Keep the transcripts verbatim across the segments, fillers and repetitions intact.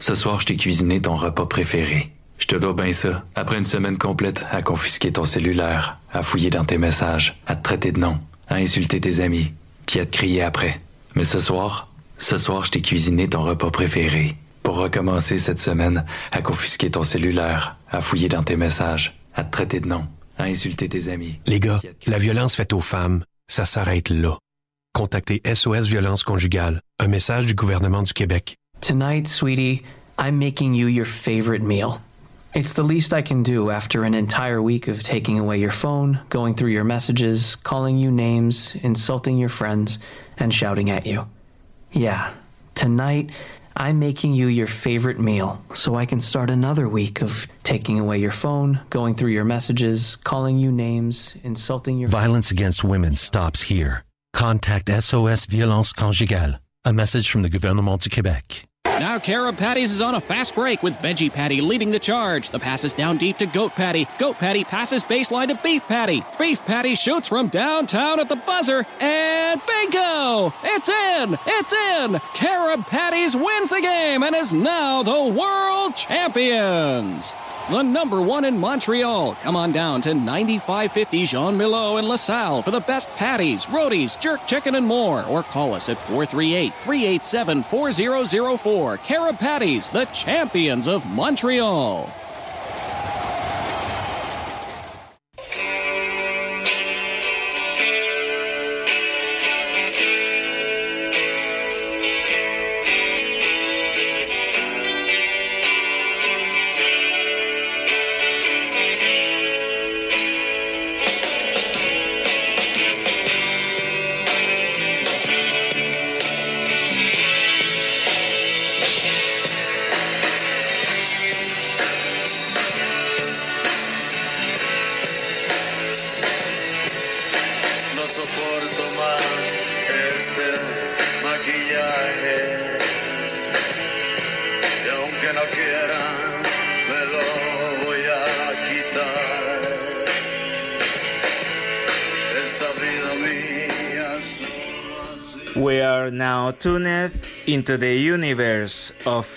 Ce soir, je t'ai cuisiné ton repas préféré. Je te dois bien ça. Après une semaine complète à confisquer ton cellulaire, à fouiller dans tes messages, à te traiter de nom, à insulter tes amis, puis à te crier après. Mais ce soir, ce soir, je t'ai cuisiné ton repas préféré. Pour recommencer cette semaine à confisquer ton cellulaire, à fouiller dans tes messages, à te traiter de nom, à insulter tes amis. Les gars, la violence faite aux femmes, ça s'arrête là. Contactez S O S Violence Conjugale, un message du gouvernement du Québec. Tonight, sweetie, I'm making you your favorite meal. It's the least I can do after an entire week of taking away your phone, going through your messages, calling you names, insulting your friends, and shouting at you. Yeah, tonight, I'm making you your favorite meal so I can start another week of taking away your phone, going through your messages, calling you names, insulting your... Violence against women stops here. Contact S O S Violence Conjugale. A message from the gouvernement du Québec. Now Carob Patties is on a fast break with Veggie Patty leading the charge. The pass is down deep to Goat Patty. Goat Patty passes baseline to Beef Patty. Beef Patty shoots from downtown at the buzzer. And bingo! It's in! It's in! Carob Patties wins the game and is now the world champions! The number one in Montreal. Come on down to ninety-five fifty Jean Milo in LaSalle for the best patties, rotis, jerk chicken, and more. Or call us at four three eight, three eight seven, four zero zero four. Carob Patties, the champions of Montreal. We are now tuned into the universe of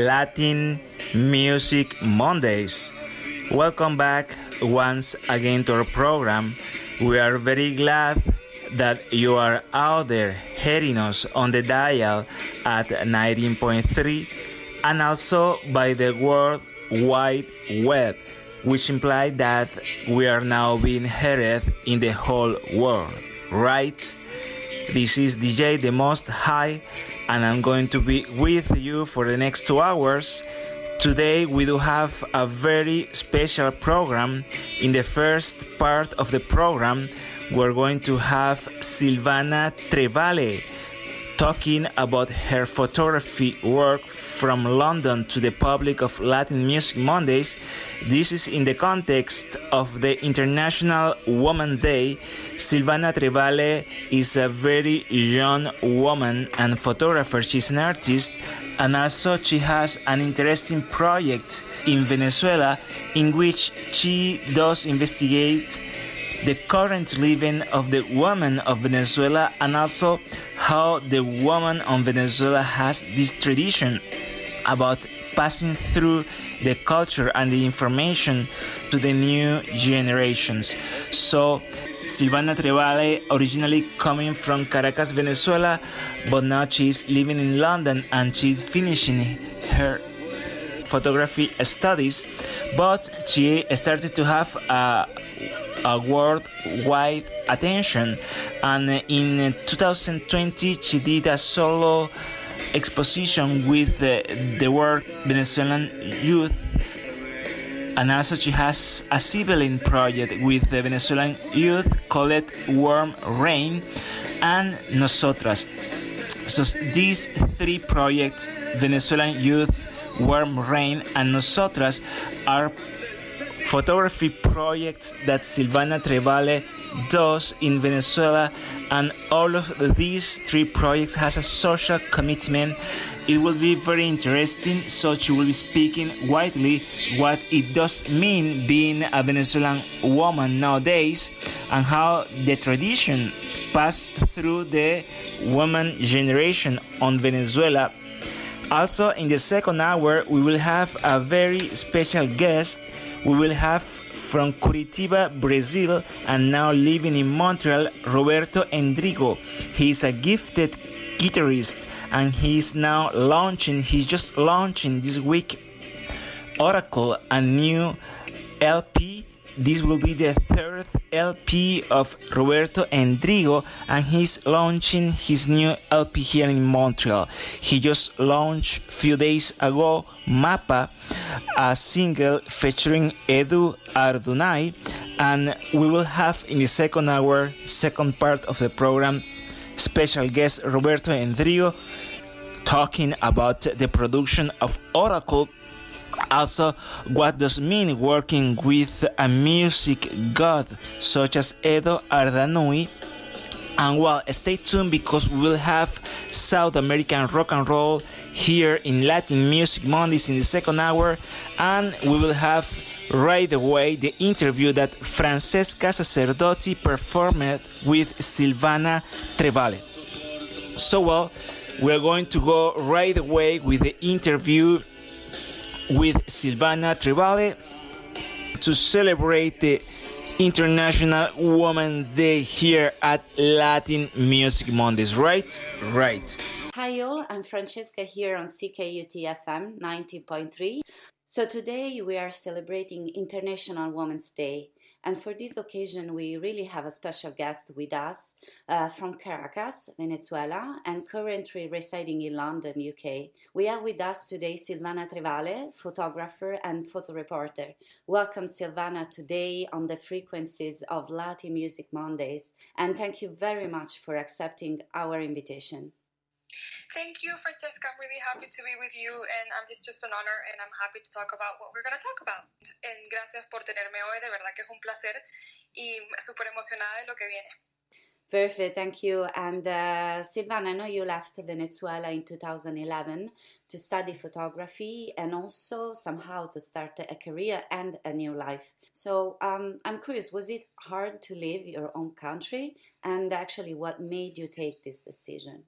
Latin Music Mondays. Welcome back once again to our program. We are very glad that you are out there hearing us on the dial at nineteen point three and also by the World Wide Web, which implies that we are now being heard in the whole world, right? This is D J The Most High, and I'm going to be with you for the next two hours. Today we do have a very special program. In the first part of the program, we're going to have Silvana Trevale talking about her photography work from London to the public of Latin Music Mondays. This is in the context of the International Women's Day. Silvana Trevale is a very young woman and photographer. She's an artist, and also she has an interesting project in Venezuela in which she does investigate the current living of the woman of Venezuela, and also how the woman of Venezuela has this tradition about passing through the culture and the information to the new generations. So Silvana Trevale, originally coming from Caracas, Venezuela, but now she's living in London and she's finishing her photography studies, but she started to have a, a worldwide attention, and in two thousand twenty she did a solo exposition with the, the world Venezuelan youth, and also she has a sibling project with the Venezuelan youth called Warm Rain and Nosotras. So these three projects, Venezuelan youth, Warm Rain, and Nosotras, are photography projects that Silvana Trevale does in Venezuela, and all of these three projects has a social commitment. It will be very interesting, so she will be speaking widely what it does mean being a Venezuelan woman nowadays, and how the tradition passed through the woman generation on Venezuela. Also, in the second hour, we will have a very special guest. We will have from Curitiba, Brazil, and now living in Montreal, Roberto Endrigo. He is a gifted guitarist, and he is now launching, he's just launching this week, Oracle, a new L P. This will be the third L P of Roberto Endrigo, and he's launching his new L P here in Montreal. He just launched a few days ago Mapa, a single featuring Edu Ardunai, and we will have in the second hour, second part of the program, special guest Roberto Endrigo talking about the production of Oracle. Also, what does it mean working with a music god such as Edo Ardanui? And well, stay tuned because we will have South American rock and roll here in Latin Music Mondays in the second hour, and we will have right away the interview that Francesca Sacerdoti performed with Silvana Trevale. So well, we're going to go right away with the interview with Silvana Trevale to celebrate the International Women's Day here at Latin Music Mondays, right? Right. Hi all, I'm Francesca here on C K U T F M nineteen point three. So today we are celebrating International Women's Day. And for this occasion, we really have a special guest with us uh, from Caracas, Venezuela, and currently residing in London, U K. We have with us today Silvana Trevale, photographer and photo reporter. Welcome, Silvana, today on the frequencies of Latin Music Mondays. And thank you very much for accepting our invitation. Thank you, Francesca. I'm really happy to be with you, and um, it's just an honor, and I'm happy to talk about what we're going to talk about. And gracias por tenerme hoy, de verdad que es un placer y súper emocionada de lo que viene. Perfect, thank you. And uh, Silvana, I know you left Venezuela in two thousand eleven to study photography and also somehow to start a career and a new life. So um, I'm curious, was it hard to leave your own country? And actually, what made you take this decision?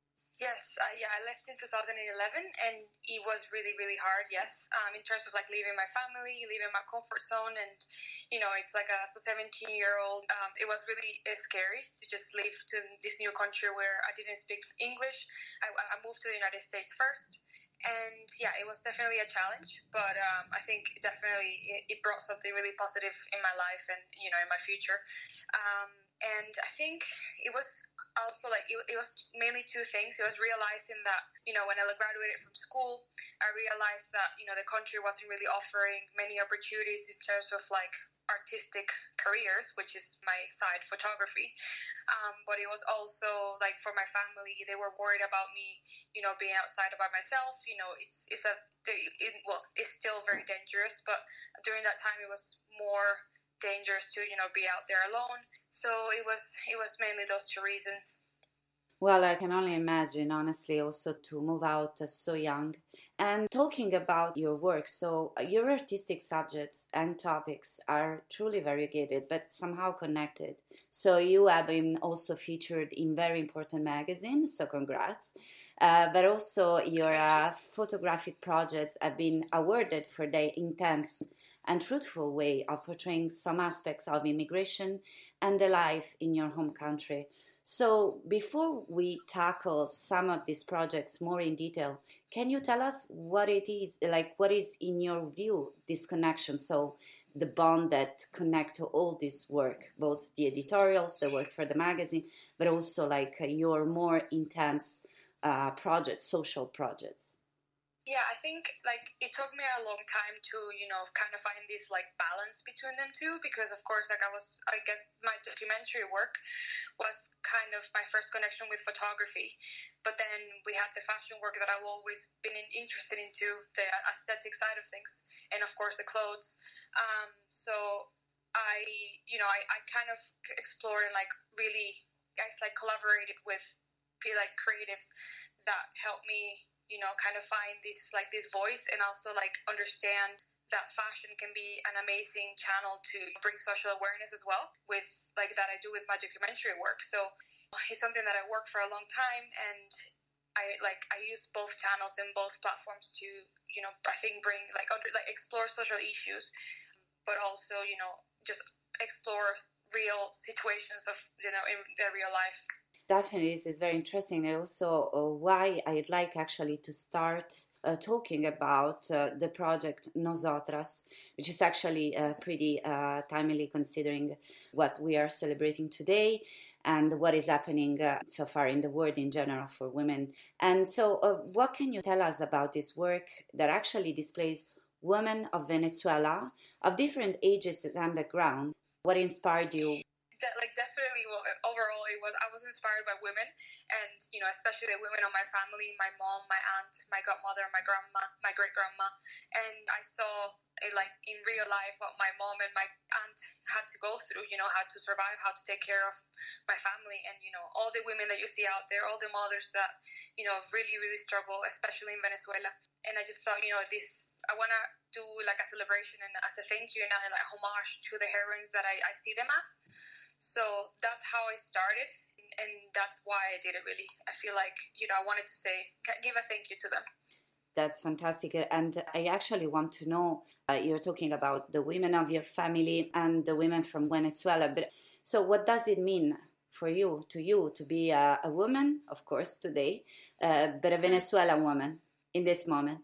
Yes, uh, yeah, I left in two thousand eleven, and it was really, really hard, yes, um, in terms of, like, leaving my family, leaving my comfort zone, and, you know, it's like a, as a seventeen-year-old, um, it was really uh, scary to just leave to this new country where I didn't speak English. I, I moved to the United States first, and, yeah, it was definitely a challenge, but um, I think definitely it, it brought something really positive in my life and, you know, in my future. Um, and I think it was also like it, it was mainly two things. It was realizing that, you know, when I graduated from school, I realized that, you know, the country wasn't really offering many opportunities in terms of like artistic careers, which is my side, photography. Um, but it was also like for my family, they were worried about me, you know, being outside by myself. You know, it's it's a it, well, it's still very dangerous, but during that time it was more dangerous to, you know, be out there alone. So it was it was mainly those two reasons. Well, I can only imagine, honestly, also to move out uh, so young. And talking about your work, so uh, your artistic subjects and topics are truly variegated, but somehow connected. So you have been also featured in very important magazines, so congrats. Uh, but also your uh, photographic projects have been awarded for their intense and truthful way of portraying some aspects of immigration and the life in your home country. So before we tackle some of these projects more in detail, can you tell us what it is, like what is in your view this connection? So the bond that connect to all this work, both the editorials, the work for the magazine, but also like uh, your more intense uh, projects, social projects. Yeah, I think like it took me a long time to, you know, kind of find this like balance between them two, because of course, like I was, I guess my documentary work was kind of my first connection with photography. But then we had the fashion work that I've always been interested into, the aesthetic side of things, and of course the clothes. Um, so I, you know, I, I kind of explored and like really, guys like collaborated with like creatives that helped me, you know, kind of find this like this voice and also like understand that fashion can be an amazing channel to bring social awareness as well, with like that I do with my documentary work. So it's something that I worked for a long time, and I like I use both channels and both platforms to, you know, I think bring like under, like explore social issues, but also, you know, just explore real situations of, you know, in their real life. Definitely, this is very interesting. And also, uh, why I'd like actually to start uh, talking about uh, the project Nosotras, which is actually uh, pretty uh, timely considering what we are celebrating today and what is happening uh, so far in the world in general for women. And so, uh, what can you tell us about this work that actually displays women of Venezuela of different ages and background? What inspired you? De- like definitely, well, overall, it was I was inspired by women, and you know, especially the women of my family, my mom, my aunt, my godmother, my grandma, my great grandma, and I saw it, like in real life what my mom and my aunt had to go through. You know, how to survive, how to take care of my family, and you know, all the women that you see out there, all the mothers that you know really, really struggle, especially in Venezuela. And I just thought, you know, this I want to do like a celebration and as a thank you and a, like homage to the heroines that I, I see them as. So that's how I started, and that's why I did it, really. I feel like, you know, I wanted to say, give a thank you to them. That's fantastic. And I actually want to know, uh, you're talking about the women of your family and the women from Venezuela. But so what does it mean for you, to you, to be a, a woman, of course, today, uh, but a Venezuelan woman in this moment?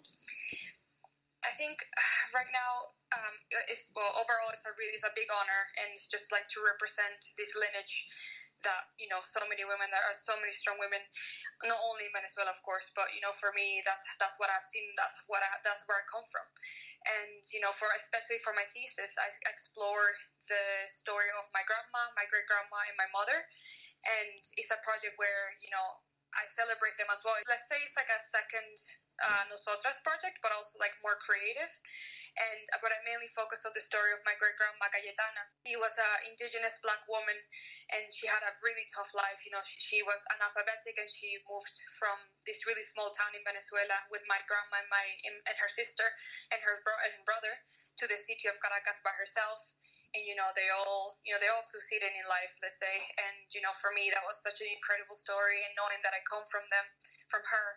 I think right now, um, it's, well, overall, it's a really, it's a big honor, and it's just like to represent this lineage that, you know, so many women, there are so many strong women, not only in Venezuela, of course, but, you know, for me, that's, that's what I've seen, that's what I, that's where I come from. And, you know, for, especially for my thesis, I explored the story of my grandma, my great grandma, and my mother. And it's a project where, you know, I celebrate them as well. Let's say it's like a second uh, Nosotras project, but also like more creative. And but I mainly focus on the story of my great grandma Cayetana. She was an indigenous black woman, and she had a really tough life. You know, she, she was analphabetic, and she moved from this really small town in Venezuela with my grandma and my and, and her sister and her bro- and brother to the city of Caracas by herself. And, you know, they all, you know, they all succeeded in life, let's say. And, you know, for me, that was such an incredible story. And knowing that I come from them, from her.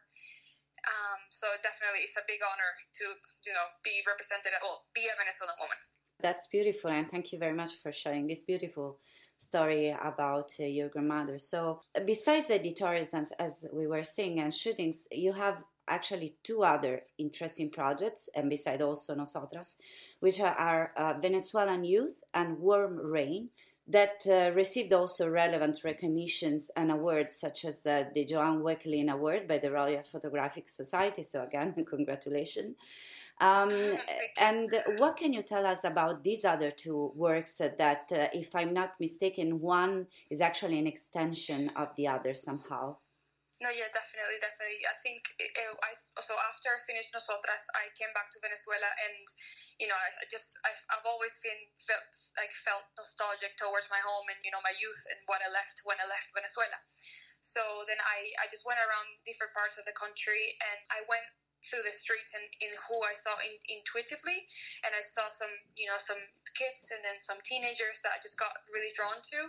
Um, so definitely it's a big honor to, you know, be represented, or be a Venezuelan woman. That's beautiful. And thank you very much for sharing this beautiful story about uh, your grandmother. So besides the editorials, as, as we were saying, and shootings, you have actually two other interesting projects, and beside also Nosotras, which are, are uh, Venezuelan Youth and Warm Rain, that uh, received also relevant recognitions and awards, such as uh, the Joan Wekelin Award by the Royal Photographic Society. So again, congratulations. Um, and what can you tell us about these other two works that, uh, if I'm not mistaken, one is actually an extension of the other somehow? No, yeah, definitely, definitely. I think it, it, I, so after I finished Nosotras, I came back to Venezuela, and, you know, I, I just, I've, I've always been, felt, like, felt nostalgic towards my home and, you know, my youth and what I left when I left Venezuela. So then I, I just went around different parts of the country, and I went through the streets and in who I saw in, intuitively, and I saw some, you know, some kids and then some teenagers that I just got really drawn to,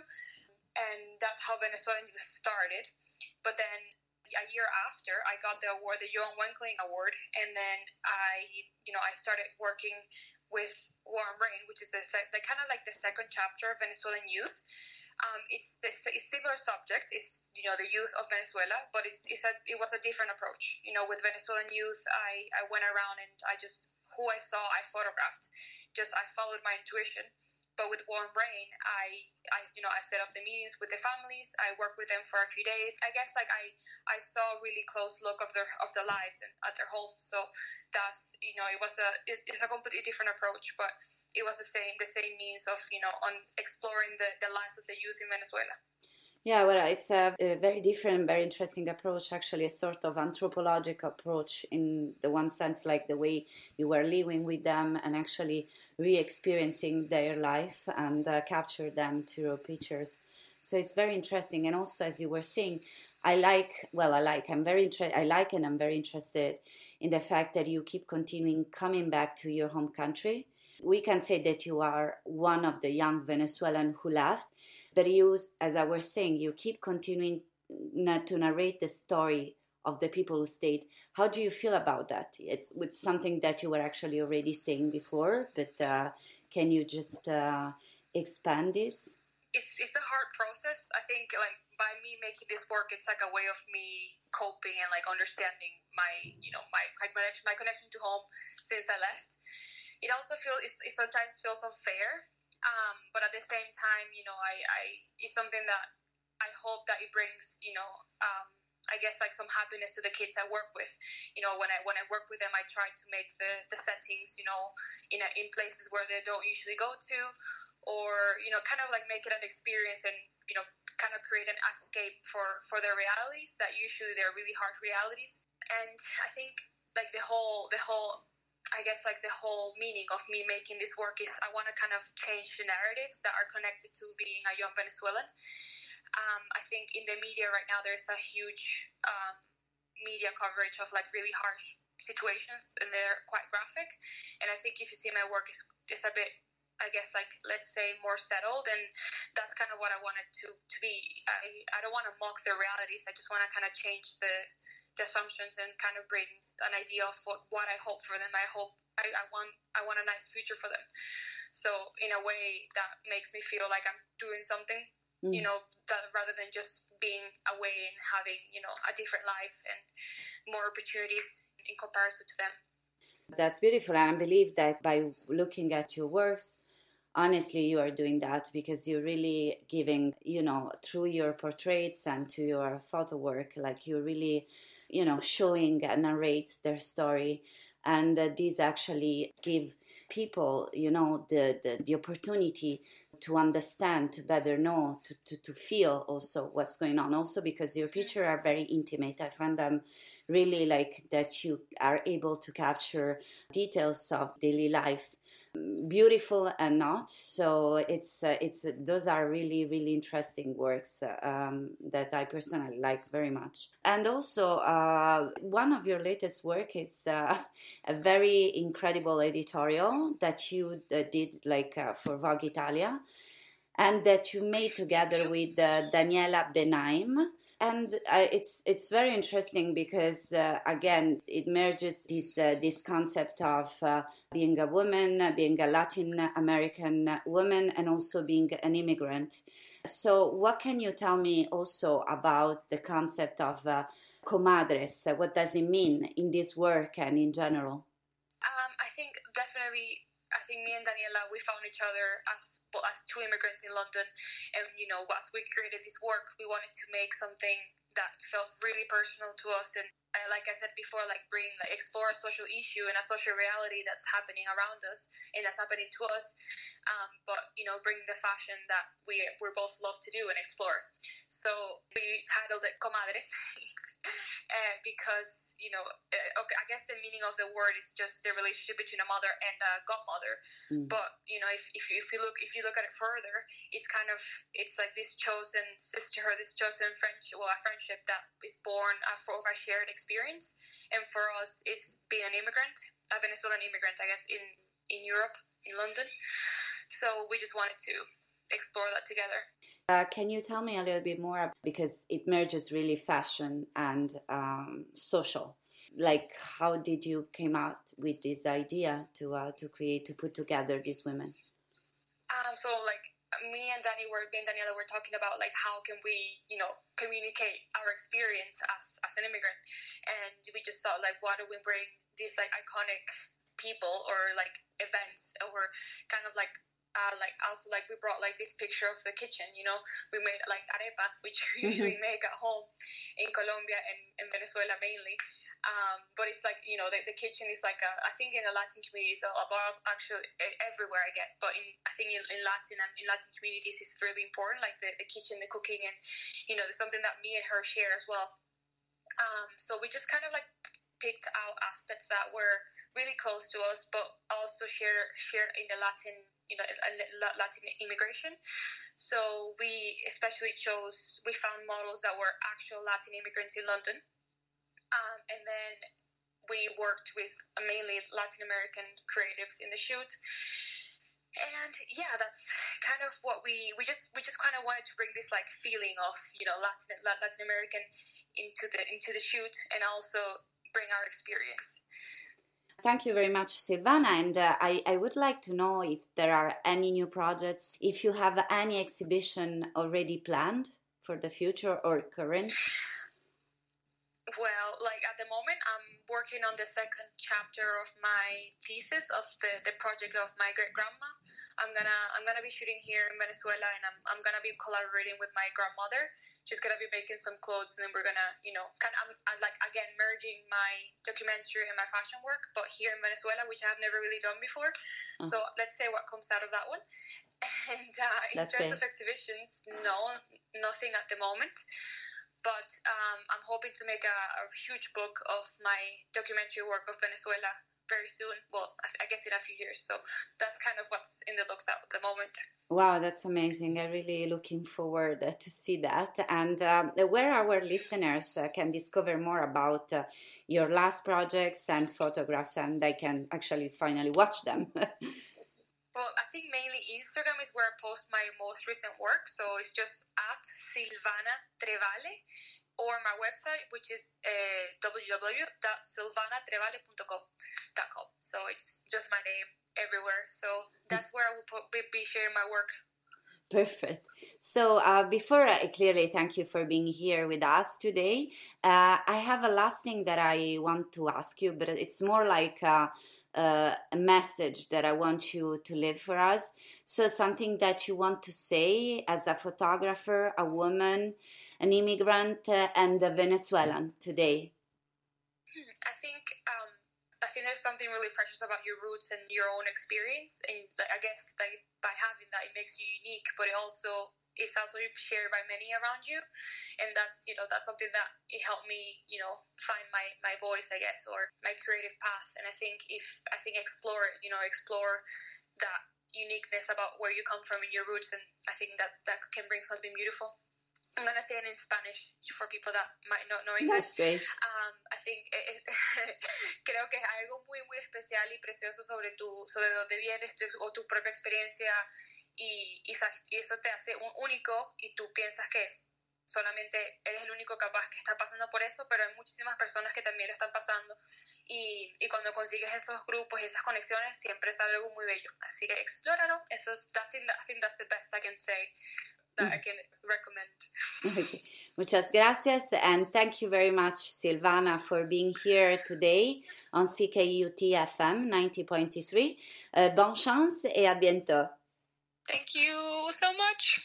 and that's how Venezuelan Youth started. But then a year after, I got the award, the Joan Wekelin Award, and then I, you know, I started working with Warm Rain, which is the, the kind of like the second chapter of Venezuelan Youth. Um, it's the it's similar subject. It's, you know, the youth of Venezuela, but it's it's a it was a different approach. You know, with Venezuelan youth, I, I went around and I just, who I saw, I photographed. Just I followed my intuition. But with Warm Rain, I, I, you know, I set up the meetings with the families. I worked with them for a few days. I guess like I, I saw a really close look of their of their lives and at their homes. So that's, you know, it was a it's, it's a completely different approach, but it was the same the same means of, you know, on exploring the, the lives of the youth in Venezuela. Yeah, well, it's a, a very different, very interesting approach, actually a sort of anthropological approach in the one sense, like the way you were living with them and actually re-experiencing their life and uh, capture them through pictures. So it's very interesting. And also, as you were saying, I like, well, I like, I'm very interested, I like and I'm very interested in the fact that you keep continuing coming back to your home country. We can say that you are one of the young Venezuelan who left, but you, as I was saying, you keep continuing to narrate the story of the people who stayed. How do you feel about that? It's, it's something that you were actually already saying before, but uh, can you just uh, expand this? It's it's a hard process. I think like by me making this work, it's like a way of me coping and like understanding my you know my my connection my connection to home since I left. It also feels it sometimes feels unfair, um, but at the same time, you know, I, I it's something that I hope that it brings you know. Um, I guess like some happiness to the kids I work with. You know, when I when I work with them, I try to make the, the settings, you know, in a, in places where they don't usually go to, or you know, kind of like make it an experience and you know, kind of create an escape for for their realities that usually they're really hard realities. And I think like the whole the whole I guess like the whole meaning of me making this work is I want to kind of change the narratives that are connected to being a young Venezuelan. Um, I think in the media right now there's a huge um, media coverage of like really harsh situations and they're quite graphic. And I think if you see my work is is a bit, I guess like let's say more settled, and that's kind of what I wanted to to be. I, I don't want to mock their realities. I just want to kind of change the, the assumptions and kind of bring an idea of what, what I hope for them. I hope I, I want I want a nice future for them. So in a way that makes me feel like I'm doing something. Mm. You know, that rather than just being away and having, you know, a different life and more opportunities in comparison to them. That's beautiful. And I believe that by looking at your works, honestly, you are doing that because you're really giving, you know, through your portraits and to your photo work, like you're really, you know, showing and narrates their story. And uh, these actually give people, you know, the, the, the opportunity to understand, to better know, to, to, to feel also what's going on. Also because your pictures are very intimate. I find them really like that you are able to capture details of daily life, beautiful and not. So it's uh, it's uh, those are really really interesting works uh, um, that I personally like very much. And also uh, one of your latest work is uh, a very incredible editorial that you uh, did like uh, for Vogue Italia, and that you made together with uh, Daniela Benaim. And uh, it's it's very interesting because, uh, again, it merges this, uh, this concept of uh, being a woman, uh, being a Latin American woman, and also being an immigrant. So what can you tell me also about the concept of uh, comadres? Uh, what does it mean in this work and in general? Um, I think definitely, I think me and Daniela, we found each other as well, as two immigrants in London, and you know, as we created this work, we wanted to make something that felt really personal to us, and uh, like I said before, like bring, like explore a social issue and a social reality that's happening around us and that's happening to us, um, but you know, bring the fashion that we we both love to do and explore. So we titled it Comadres. Uh, because, you know, uh, okay, I guess the meaning of the word is just the relationship between a mother and a godmother. Mm. But, you know, if, if, you, if you look if you look at it further, it's kind of, it's like this chosen sisterhood, this chosen friendship, well, a friendship that is born of a shared experience. And for us, it's being an immigrant, a Venezuelan immigrant, I guess, in, in Europe, in London. So we just wanted to explore that together. Uh, can you tell me a little bit more, because it merges really fashion and um, social. Like, how did you came out with this idea to uh, to create, to put together these women? Um, so, like, me and Danny were, me and Daniela were talking about, like, how can we, you know, communicate our experience as, as an immigrant. And we just thought, like, why do we bring these, like, iconic people or, like, events or kind of, like, Uh, like also like we brought like this picture of the kitchen, you know, we made like arepas, which we usually make at home in Colombia and in Venezuela mainly, um, but it's like, you know, the, the kitchen is like a, I think in the Latin communities about actually everywhere, I guess, but in I think in, in Latin in Latin communities it's really important, like the, the kitchen, the cooking, and you know, there's something that me and her share as well. Um, so we just kind of like picked out aspects that were really close to us, but also share shared in the Latin, you know, Latin immigration. So we especially chose, we found models that were actual Latin immigrants in London. Um, and then we worked with mainly Latin American creatives in the shoot. And yeah, that's kind of what we, we just, we just kind of wanted to bring this like feeling of, you know, Latin, Latin American into the into the shoot and also bring our experience. Thank you very much, Silvana. And uh, I, I would like to know if there are any new projects, if you have any exhibition already planned for the future or current. Well, like at the moment, I'm working on the second chapter of my thesis of the, the project of my great grandma. I'm gonna I'm gonna be shooting here in Venezuela, and I'm I'm gonna be collaborating with my grandmother. She's gonna be making some clothes, and then we're gonna you know kind of I'm, I'm like again merging my documentary and my fashion work, but here in Venezuela, which I have never really done before. Oh. So let's say what comes out of that one. And uh, in That's terms great. of exhibitions, no, nothing at the moment. But um, I'm hoping to make a, a huge book of my documentary work of Venezuela very soon. Well, I guess in a few years. So that's kind of what's in the books at the moment. Wow, that's amazing. I'm really looking forward uh, to see that. And um, where our listeners uh, can discover more about uh, your last projects and photographs, and they can actually finally watch them. Well, I think mainly Instagram is where I post my most recent work. So it's just at Silvana Trevale, or my website, which is uh, w w w dot silvana trevale dot com. So it's just my name everywhere. So that's where I will put, be sharing my work. Perfect. So uh, before I clearly thank you for being here with us today, uh, I have a last thing that I want to ask you, but it's more like uh, uh, a message that I want you to leave for us. So something that you want to say as a photographer, a woman, an immigrant, uh, and a Venezuelan today. I think um, I think there's something really precious about your roots and your own experience, and I guess like by having that, it makes you unique. But it also is also shared by many around you, and that's you know that's something that it helped me you know find my, my voice, I guess, or my creative path. And I think if I think explore you know explore that uniqueness about where you come from and your roots, and I think that that can bring something beautiful. I'm going to say it in Spanish for people that might not know English. That's great. Um, I think eh, creo que es algo muy muy especial y precioso sobre tu sobre dónde vienes tu, o tu propia experiencia y, y, y eso te hace un único y tú piensas que solamente eres el único capaz que está pasando por eso, pero hay muchísimas personas que también lo están pasando y, y cuando consigues esos grupos y esas conexiones siempre sale algo muy bello. Así que explóralo. Eso es, that's in, I think that's the best I can say. That I can recommend. Okay. Muchas gracias, and thank you very much, Silvana, for being here today on C K U T F M ninety point three. Uh, bonne chance et à bientôt. Thank you so much.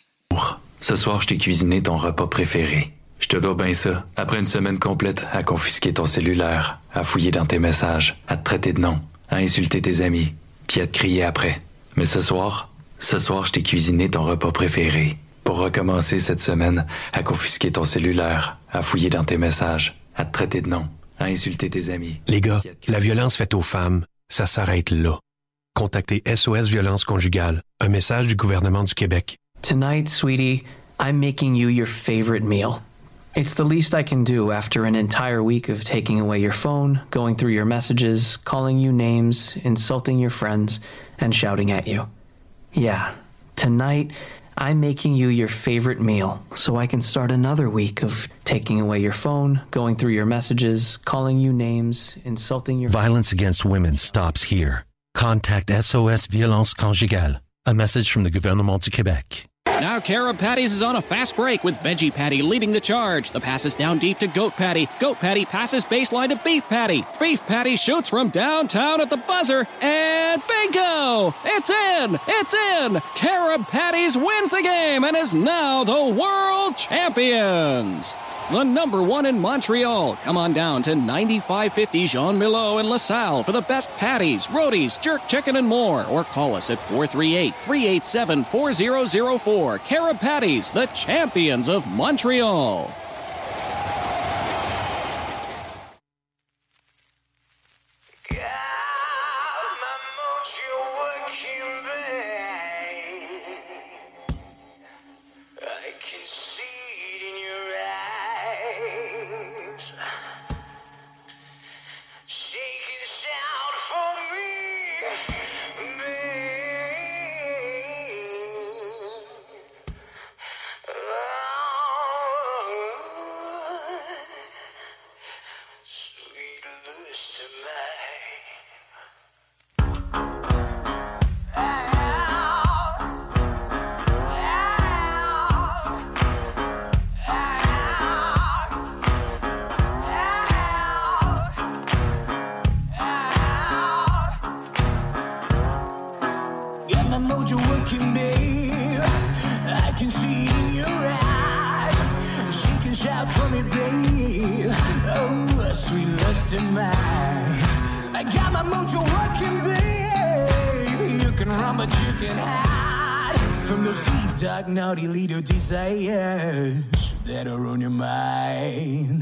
Ce soir, je t'ai cuisiné ton repas préféré. Je te dois bien ça. Après une semaine complète à confisquer ton cellulaire, à fouiller dans tes messages, à te traiter de nom, à insulter tes amis, puis à te crier après. Mais ce soir, ce soir, je t'ai cuisiné ton repas préféré. Pour recommencer cette semaine à confisquer ton cellulaire, à fouiller dans tes messages, à te traiter de nom, à insulter tes amis. Les gars, la violence faite aux femmes, ça s'arrête là. Contactez S O S Violence Conjugale, un message du gouvernement du Québec. Tonight, sweetie, I'm making you your favorite meal. It's the least I can do after an entire week of taking away your phone, going through your messages, calling you names, insulting your friends, and shouting at you. Yeah, tonight, I'm making you your favorite meal so I can start another week of taking away your phone, going through your messages, calling you names, insulting your... Violence against women stops here. Contact S O S Violence Conjugale. A message from the Gouvernement du Québec. Now Carob Patties is on a fast break with Veggie Patty leading the charge. The pass is down deep to Goat Patty. Goat Patty passes baseline to Beef Patty. Beef Patty shoots from downtown at the buzzer, and bingo! It's in! It's in! Carob Patties wins the game and is now the world champions! The number one in Montreal. Come on down to ninety-five fifty Jean Milo in LaSalle for the best patties, rotis, jerk chicken, and more. Or call us at four three eight, three eight seven, four zero zero four. Carob Patties, the champions of Montreal. Oh babe. I can see it in your eyes. She can shout for me, babe. Oh, sweet lust in mine. I got my mojo working, babe. You can run, but you can hide from those deep, dark, naughty little desires that are on your mind.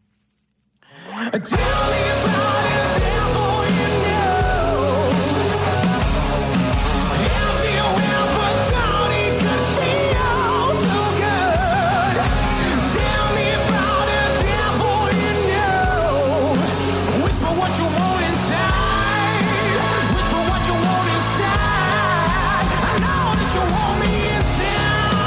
Tell me about it, devil, you know. Have you ever thought it could feel so good? Tell me about it, devil, you know. Whisper what you want inside. Whisper what you want inside. I know that you want me inside.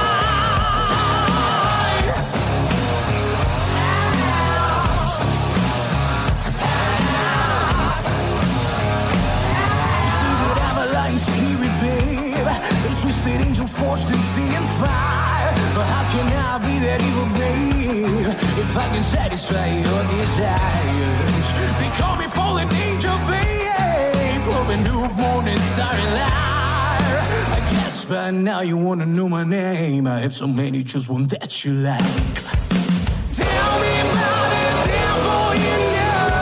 Twisted angel forged in sea and fire. But how can I be that evil, babe, if I can satisfy your desires? They call me fallen angel, babe, loving new morning starry liar. I guess by now you wanna know my name. I have so many, just one that you like. Tell me about it, devil, you know.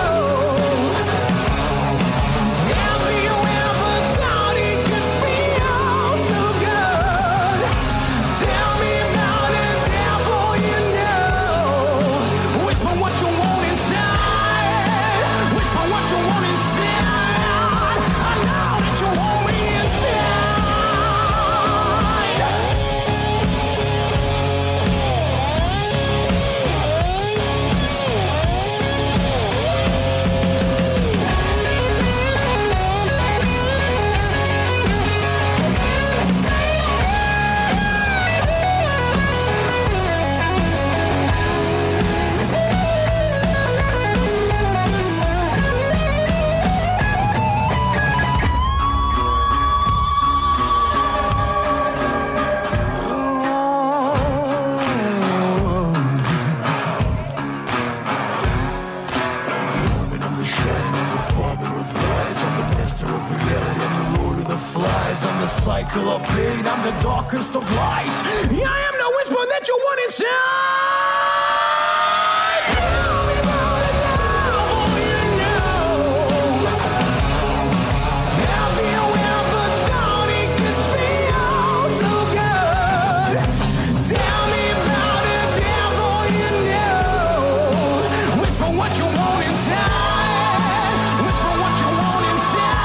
Cycle of pain, I'm the darkest of lights. Yeah, I am the whisper that you want inside. Tell me about the devil, you know. Have you ever thought it could feel so good? Tell me about the devil, you know. Whisper what you want inside. Whisper what you want inside.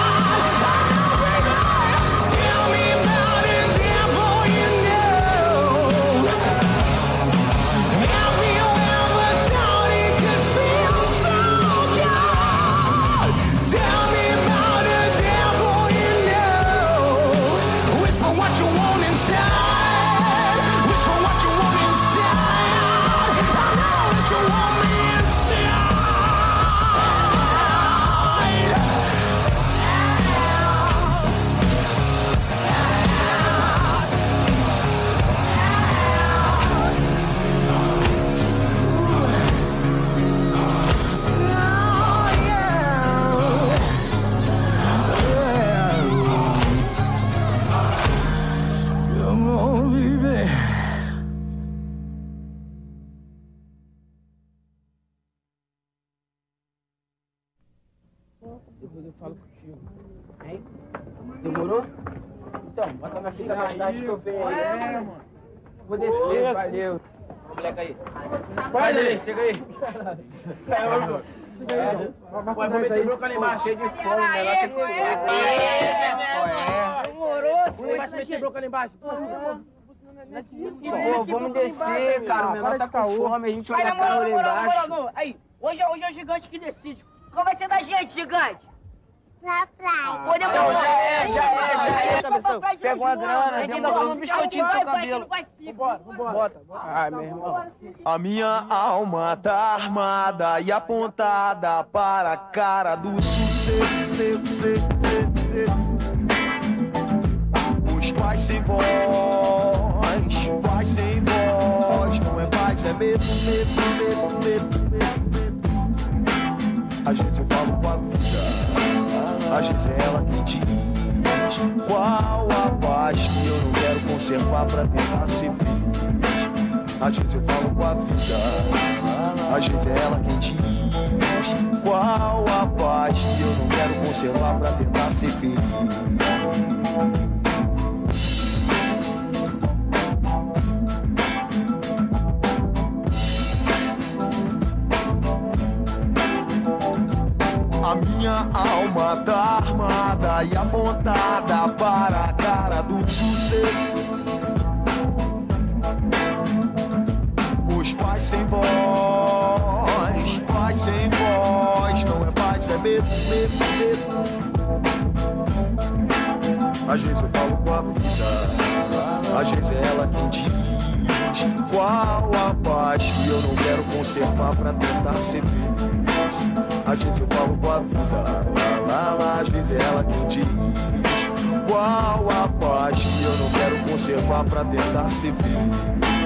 Depois eu falo contigo. Hein? Demorou? Então, bota na fila mais tarde que eu venho aí. É, mano. Vou descer, valeu. Ô, moleque aí. Vai, Lelê, chega aí. Caramba. Chega aí. Vai, vou meter bronca lá embaixo, cheio de fome, né? Lá tem que é. Demorou, você vai meter bronca lá embaixo. Pô, vamos descer, cara. O menor tá com fome, a gente olha a cara lá embaixo. Aí, hoje é o gigante que decide. Qual vai ser da gente, gigante? Na praia. Podemos Não, já é, já é, já é, cabeção. Pega uma grana, a gente ainda come um biscoitinho no teu cabelo. Vambora, vambora. Bota, bota. Ai, meu irmão. A minha alma tá armada e apontada para a cara do sucesso. Os pais sem voz, pais sem voz. Não é paz, é medo, medo, medo, medo, medo. Às vezes eu falo com a vida, às vezes é ela quem diz. Qual a paz que eu não quero conservar pra tentar ser feliz? Às vezes eu falo com a vida, às vezes é ela quem diz. Qual a paz que eu não quero conservar pra tentar ser feliz? A minha alma tá armada e apontada para a cara do sucesso. Os pais sem voz, pais sem voz, não é paz, é medo, medo, medo. Às vezes eu falo com a vida, às vezes é ela quem diz. Qual a paz que eu não quero conservar pra tentar ser feliz? Às vezes eu falo com a vida, lá, lá, às vezes é ela quem diz. Qual a paz que eu não quero conservar pra tentar ser feliz?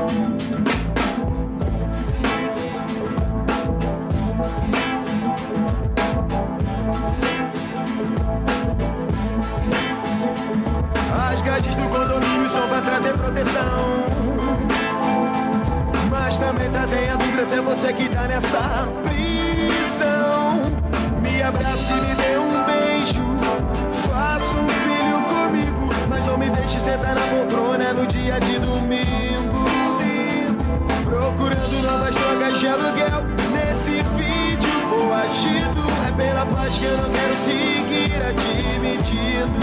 As grades do condomínio são pra trazer proteção, mas também trazem a dúvida se é você que tá nessa prisão. Me abrace e me dê um beijo, faça um filho comigo, mas não me deixe sentar na poltrona no dia de domingo, procurando novas drogas de aluguel nesse vídeo coagido. É pela paz que eu não quero seguir admitindo.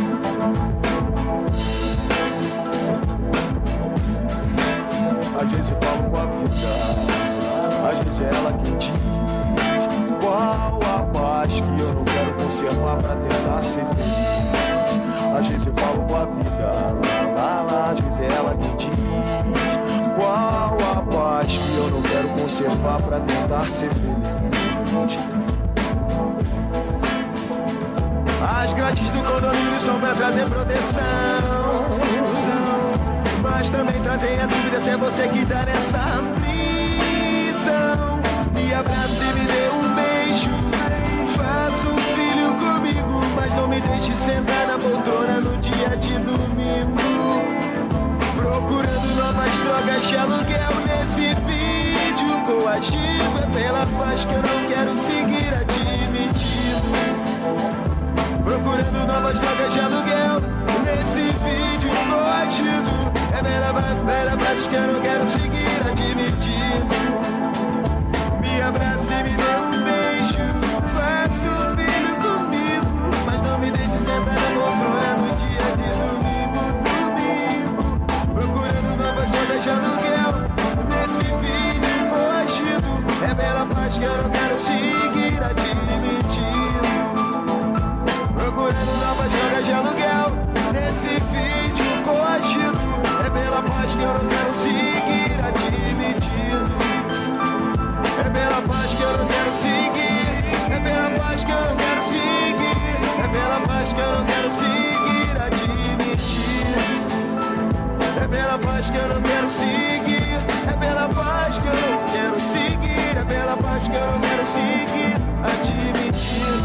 Às vezes eu falo com a vida, às vezes é ela quem diz. Qual a paz que eu não quero conservar pra tentar ser feliz? Às vezes eu falo com a vida, lá, lá, às vezes é ela quem diz. Qual a paz que eu não quero conservar pra tentar ser feliz? As grades do condomínio são pra trazer proteção, mas também trazem a dúvida se é você que tá nessa prisão. Me abrace e me dê um beijo, faça um filho comigo, mas não me deixe sentar na poltrona no dia de domingo, procurando novas drogas de aluguel nesse vídeo coagido. É pela paz que eu não quero seguir admitindo, procurando novas drogas de aluguel nesse vídeo coagido. É bela, bela paz que eu não quero seguir admitindo. Me abrace e me dê um beijo, faça um filho comigo, mas não me deixe sentar na poltrona no dia de domingo, domingo, procurando novas drogas de aluguel nesse vídeo coagido. É bela paz que eu não quero seguir admitindo, procurando novas drogas de aluguel nesse vídeo coagido. É pela paz que eu não quero seguir admitindo. É pela paz que eu não quero seguir. É pela paz que eu não quero seguir. É pela paz que eu não quero seguir admitir. É pela paz que eu não quero seguir. É pela paz que eu não quero seguir. É pela paz que eu não quero seguir admitir.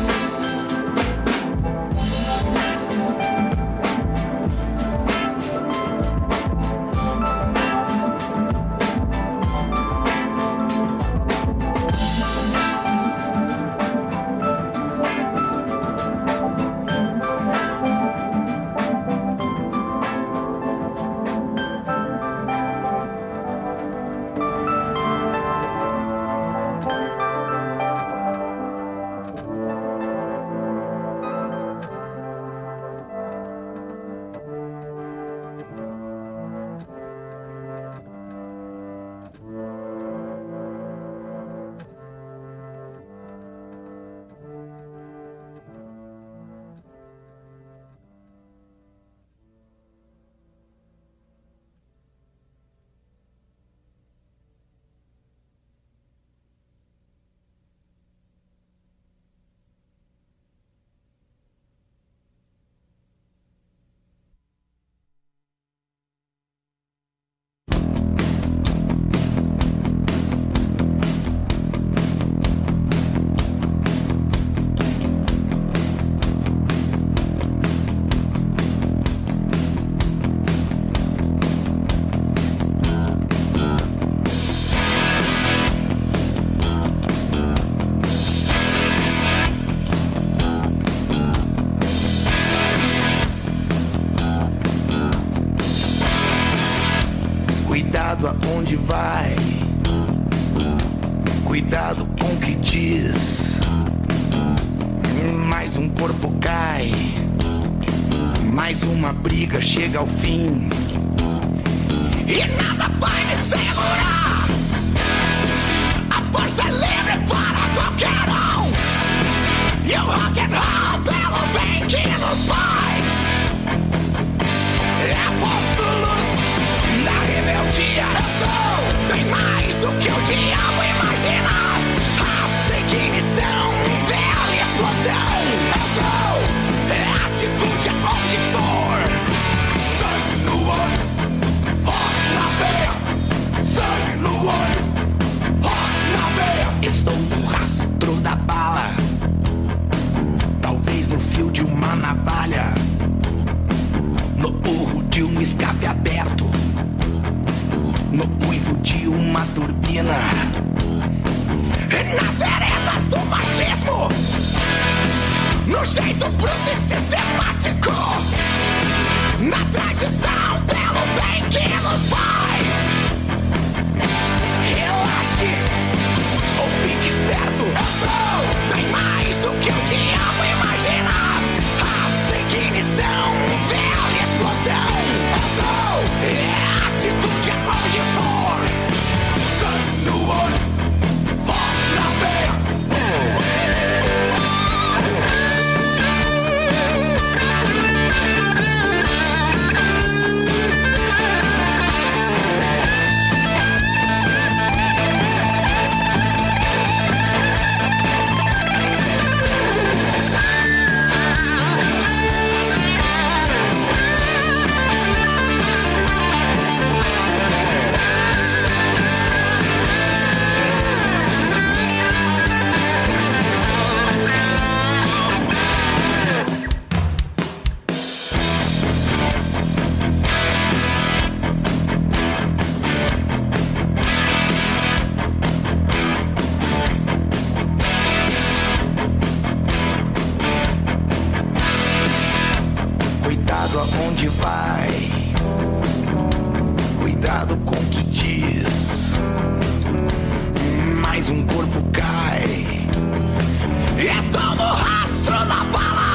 Cuidado aonde vai, cuidado com o que diz. Mais um corpo cai, mais uma briga chega ao fim, e nada vai me segurar. A força é livre para qualquer um, e o rock and roll pelo bem que nos faz. É apóstolos da rebeldia. Eu sou bem mais do que o diabo imagina. Raça, ignição, velha explosão. Eu sou é atitude aonde for. Sangue no olho, rock na veia. Sangue no olho, rock na veia. Estou no rastro da bala, talvez no fio de uma navalha, no urro de um escape aberto, no uivo de uma turbina, nas veredas do machismo, no jeito bruto e sistemático, na tradição pelo bem que nos faz. Relaxe ou fique esperto. Eu sou bem mais do que o diabo imagina. Raça, ignição, velha explosão. Eu sou é atitude aonde for. Sangue no olho, rock na veia. Aonde vai, cuidado com o que diz. Mais um corpo cai, estou no rastro da bala.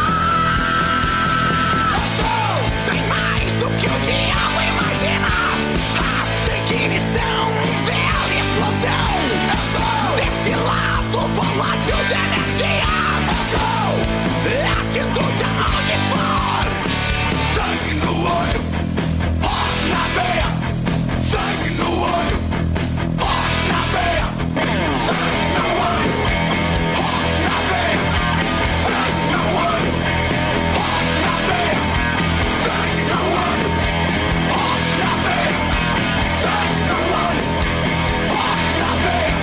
Eu sou bem mais do que o diabo imagina. Raça, ignição, velha explosão. Eu sou desse lado volátil de energia. Eu sou atitude aonde for. Sangue no olho, rock na veia. Sangue no olho, rock na veia. Sangue no olho, rock na veia. Sangue no olho, rock na veia. Sangue no olho, rock na veia. Sangue no olho, rock na veia.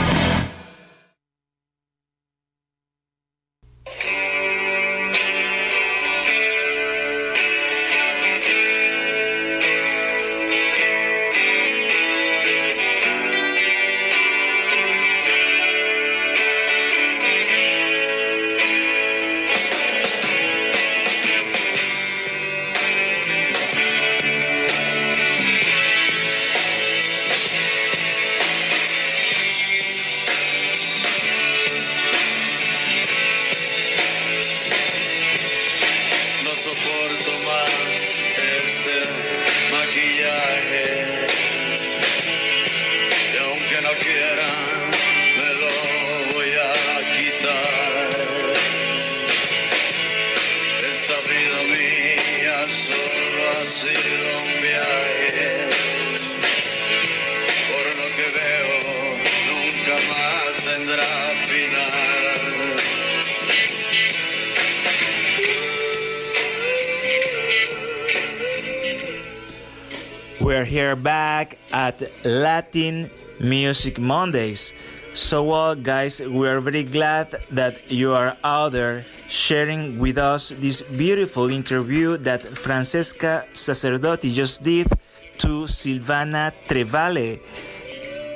We're here back at Latin Music Mondays. So well, guys, we're very glad that you are out there sharing with us this beautiful interview that Francesca Sacerdoti just did to Silvana Trevale.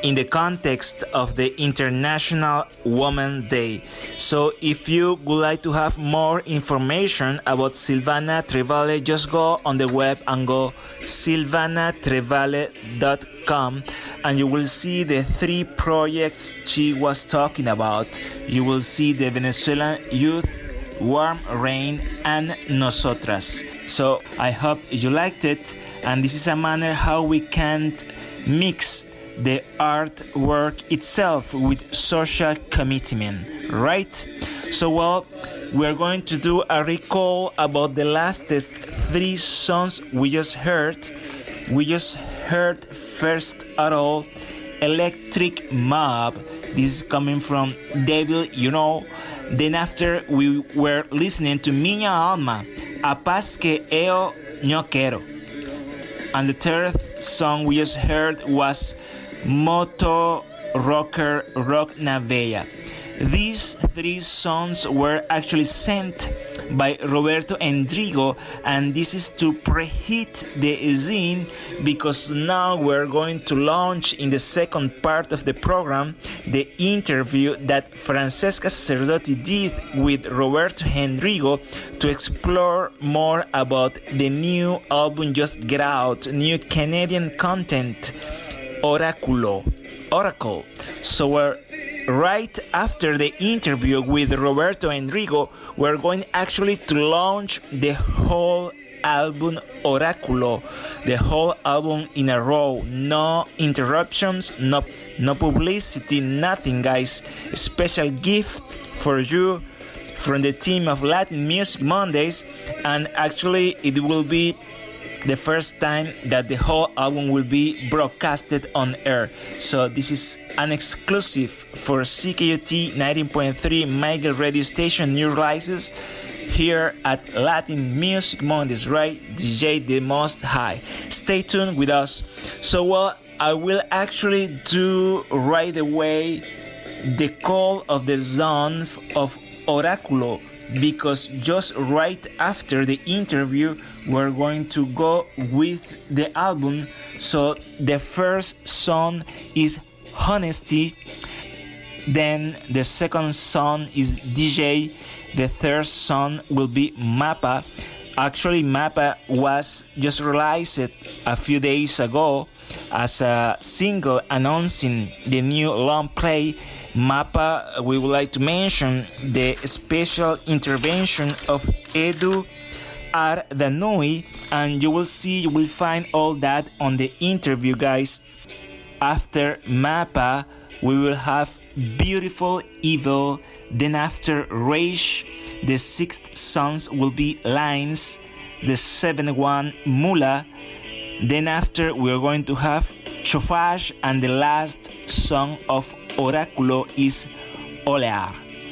in the context of the International Women's Day. So if you would like to have more information about Silvana Trevale, just go on the web and go silvana trevale dot com and you will see the three projects she was talking about. You will see the Venezuelan Youth, Warm Rain, and Nosotras. So I hope you liked it, and this is a manner how we can't mix the artwork itself with social commitment, right? So well, we're going to do a recall about the last three songs we just heard. We just heard first at all Electric Mob. This is coming from Devil You Know. Then after we were listening to Miña Alma, A Paz Que Eu No Quero. And the third song we just heard was Moto Rocker Rock Na Bella. These three songs were actually sent by Roberto Endrigo, and this is to preheat the zine, because now we're going to launch in the second part of the program the interview that Francesca Sacerdoti did with Roberto Endrigo to explore more about the new album just get out, new Canadian content, Oraculo, Oracle. So we're right after the interview with Roberto Endrigo, we're going actually to launch the whole album Oraculo, the whole album in a row. No interruptions, no no publicity, nothing, guys. A special gift for you from the team of Latin Music Mondays, and actually it will be the first time that the whole album will be broadcasted on air. So this is an exclusive for C K U T ninety point three Miguel radio station, new releases here at Latin Music Mondays, right? D J The Most High. Stay tuned with us. So well, I will actually do right away the call of the zone of Oraculo, because just right after the interview we're going to go with the album. So the first song is Honesty, then the second song is D J, the third song will be Mapa. Actually Mapa was just released a few days ago as a single announcing the new long play. Mapa, we would like to mention the special intervention of Edu Ardanui, and you will see, you will find all that on the interview, guys. After Mapa, we will have Beautiful Evil. Then after Rage, the sixth songs will be Lines. The seventh one, Mula. Then after we are going to have Chauffage, and the last song of Oraculo is Olear,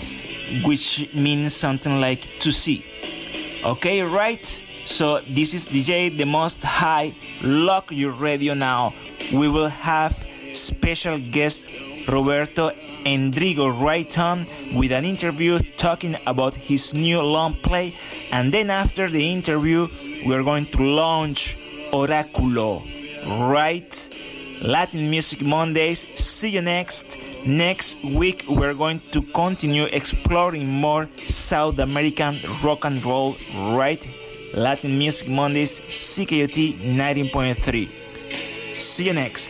which means something like to see. Okay, right? So this is D J The Most High. Lock your radio now. We will have special guest Roberto Endrigo right on with an interview talking about his new long play, and then after the interview we are going to launch Oraculo, right? Latin Music Mondays. See you next. Next week we're going to continue exploring more South American rock and roll, right? Latin Music Mondays, C K U T ninety point three. See you next.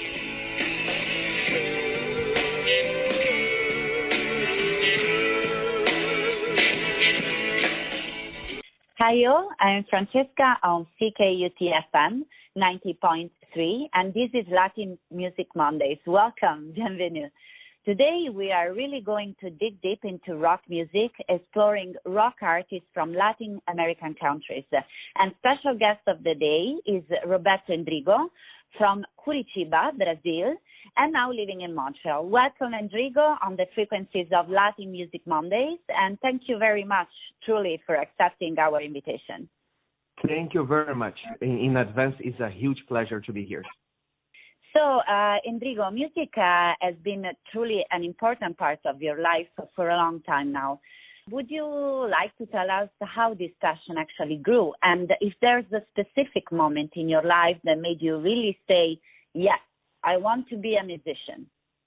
Hi all, I'm Francesca on C K U T F M ninety point three, and this is Latin Music Mondays. Welcome, bienvenue. Today we are really going to dig deep into rock music, exploring rock artists from Latin American countries. And special guest of the day is Roberto Endrigo from Curitiba, Brazil, and now living in Montreal. Welcome, Endrigo, on the frequencies of Latin Music Mondays, and thank you very much, truly, for accepting our invitation. Thank you very much. In, in advance, it's a huge pleasure to be here. So, uh, Endrigo, music uh, has been truly an important part of your life for a long time now. Would you like to tell us how this passion actually grew, and if there's a specific moment in your life that made you really say, yes, I want to be a musician?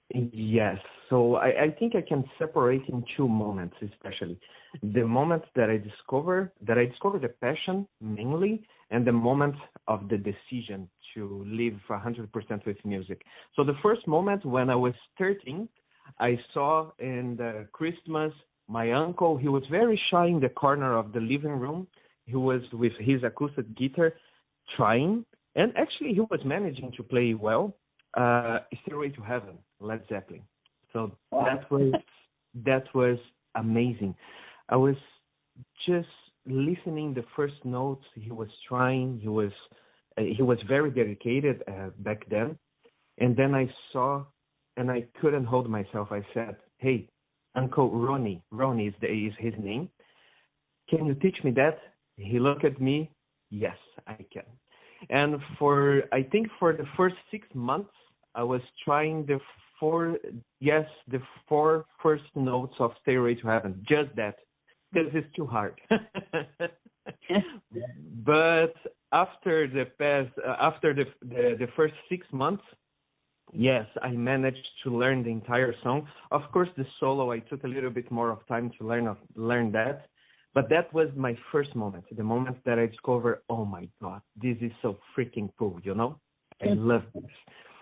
Yes. So I, I think I can separate in two moments, especially the moment that I discover that I discovered the passion mainly, and the moment of the decision to live one hundred percent with music. So the first moment when I was thirteen, I saw in the Christmas my uncle. He was very shy in the corner of the living room. He was with his acoustic guitar, trying, and actually he was managing to play well. Uh, Stairway to Heaven, Led Zeppelin. So wow. that was that was amazing. I was just listening the first notes. He was trying. He was uh, he was very dedicated uh, back then. And then I saw, and I couldn't hold myself. I said, "Hey, Uncle Ronnie, Ronnie is, the, is his name. Can you teach me that?" He looked at me. Yes, I can. And for, I think for the first six months, I was trying the four, yes, the four first notes of Stairway to Heaven, just that, because it's too hard. But after the past, uh, after the, the the first six months, yes, I managed to learn the entire song. Of course, the solo, I took a little bit more of time to learn of, learn that. But that was my first moment, the moment that I discovered, oh my God, this is so freaking cool, you know? I love this.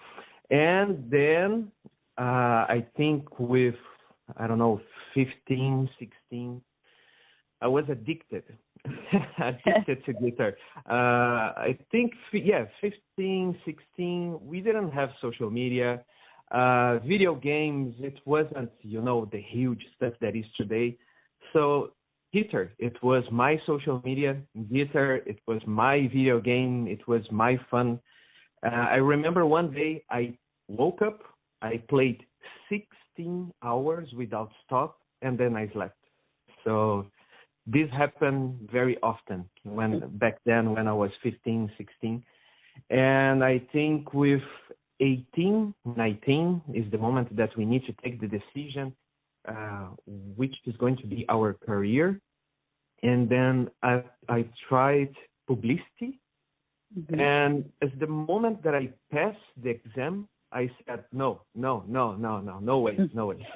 And then uh, I think with, I don't know, fifteen, sixteen, I was addicted, addicted to guitar. Uh, I think, yeah, fifteen, sixteen, we didn't have social media. Uh, video games, it wasn't, you know, the huge stuff that is today. So guitar, it was my social media. Guitar, it was my video game. It was my fun. Uh, I remember one day I woke up, I played sixteen hours without stop, and then I slept. So this happened very often when back then when I was fifteen, sixteen. And I think with eighteen, nineteen is the moment that we need to take the decision uh, which is going to be our career. And then I, I tried publicity. Mm-hmm. And as the moment that I passed the exam, I said, no, no, no, no, no, no way, no way.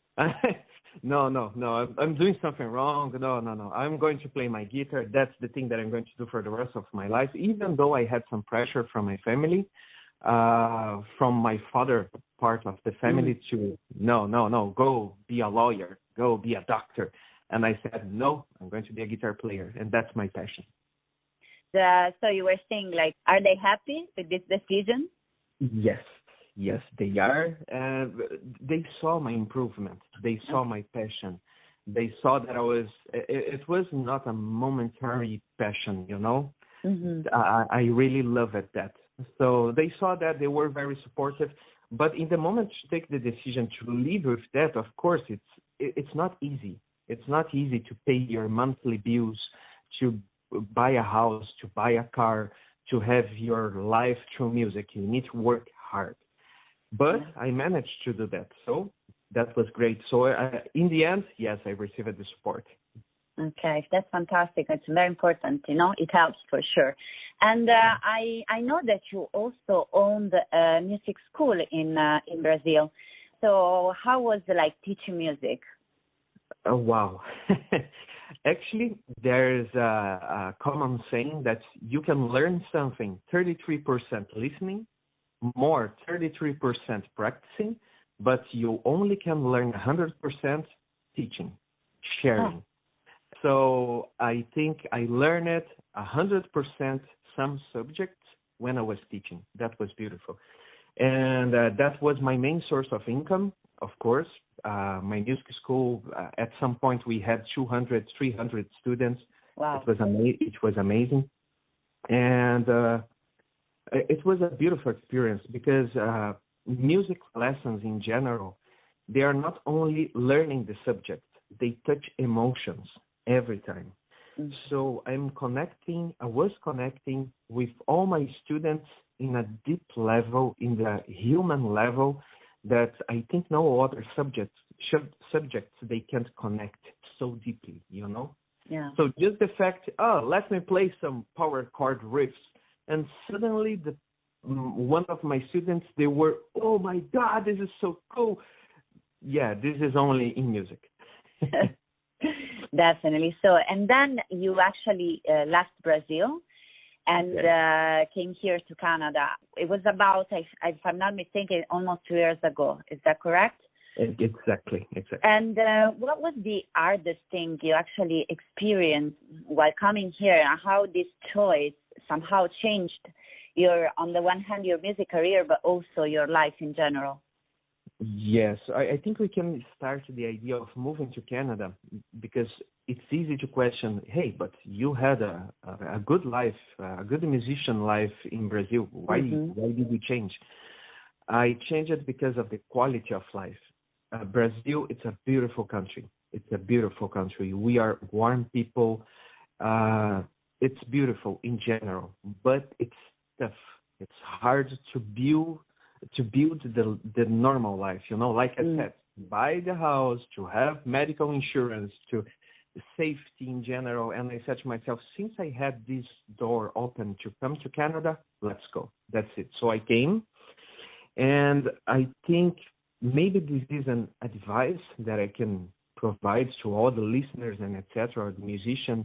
no, no, no, I'm, I'm doing something wrong. No, no, no, I'm going to play my guitar. That's the thing that I'm going to do for the rest of my life, even though I had some pressure from my family, uh, from my father part of the family mm-hmm. to, no, no, no, go be a lawyer, go be a doctor. And I said, no, I'm going to be a guitar player, and that's my passion. Uh, so you were saying, like, are they happy with this decision? Yes, yes, they are. Uh, they saw my improvement. They saw okay. my passion. They saw that I was, it, it was not a momentary passion, you know. Mm-hmm. I, I really love it, that. So they saw that, they were very supportive. But in the moment to take the decision to live with that, of course, it's it, it's not easy. It's not easy to pay your monthly bills, to buy a house, to buy a car, to have your life through music. You need to work hard. But I managed to do that. So that was great. So uh, in the end, yes, I received the support. Okay, that's fantastic. It's very important, you know, it helps for sure. And uh, I I know that you also owned a music school in uh, in Brazil. So how was it like teaching music? Oh, wow. Actually, there's a, a common saying that you can learn something thirty-three percent listening, more thirty-three percent practicing, but you only can learn one hundred percent teaching, sharing. Oh. So I think I learned it one hundred percent some subjects when I was teaching. That was beautiful. And uh, that was my main source of income, of course. Uh, my music school, uh, at some point we had two hundred, three hundred students. Wow. It was, ama- it was amazing. And uh, it was a beautiful experience because uh, music lessons in general, they are not only learning the subject, they touch emotions every time. Mm-hmm. So I'm connecting, I was connecting with all my students in a deep level, in the human level, that I think no other subjects, subjects they can't connect so deeply, you know? Yeah. So just the fact, oh, let me play some power chord riffs, and suddenly the one of my students, they were, oh my God, this is so cool. Yeah, this is only in music. Definitely. So, and then you actually uh, left Brazil and Yes. uh, came here to Canada. It was about, if, if I'm not mistaken, almost two years ago. Is that correct? Exactly, exactly. And uh, what was the hardest thing you actually experienced while coming here, and how this choice somehow changed your, on the one hand, your music career, but also your life in general? Yes, I, I think we can start the idea of moving to Canada because it's easy to question, hey, but you had a, a, a good life, a good musician life in Brazil. Why, Mhm. why did you change? I changed it because of the quality of life. Uh, Brazil, it's a beautiful country. It's a beautiful country. We are warm people. Uh, it's beautiful in general, but it's tough. It's hard to build to build the the normal life. You know, like I Mm. said, buy the house, to have medical insurance, to safety in general. And I said to myself, since I had this door open to come to Canada, let's go. That's it. So I came, and I think maybe this is an advice that I can provide to all the listeners and et cetera, the musicians,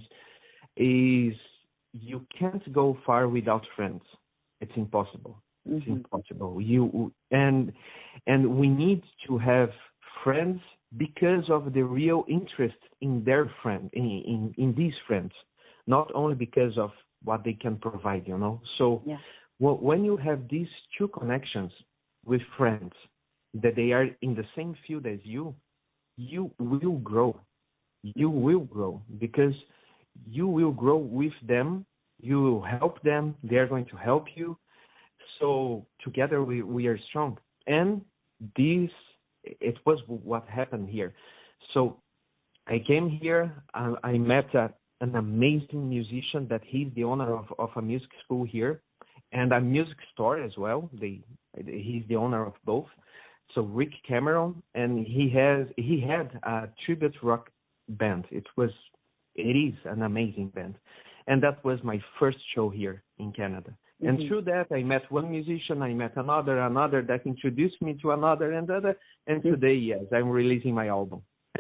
is you can't go far without friends. It's impossible. It's Mhm. impossible. You and and we need to have friends because of the real interest in their friend, in in, in these friends, not only because of what they can provide. You know. So Yeah. well, when you have these two connections with friends that they are in the same field as you, you will grow. You will grow because you will grow with them. You will help them. They are going to help you. So together we, we are strong. And this, it was what happened here. So I came here, I, I met a, an amazing musician that he's the owner of, of a music school here and a music store as well. They, he's the owner of both. So Rick Cameron, and he has he had a tribute rock band. It was, it is an amazing band. And that was my first show here in Canada. And Mhm. through that, I met one musician, I met another, another that introduced me to another and other. And today, yes, I'm releasing my album.